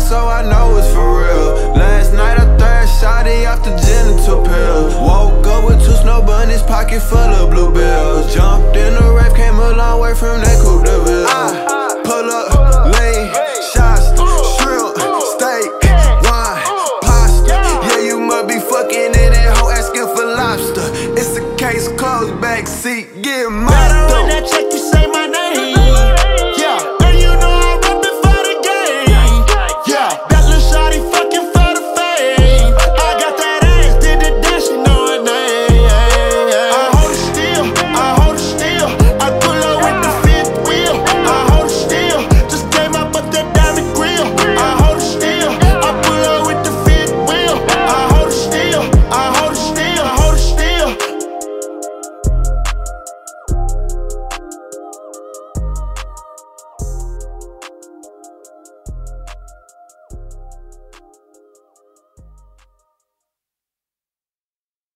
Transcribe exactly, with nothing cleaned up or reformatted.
so I know it's for real. Last night I thrashed shawty off the genital pill. Woke up with two snow bunnies, pocket full of blue bills. Jumped in the rave, came a long way from that Coupe de Ville.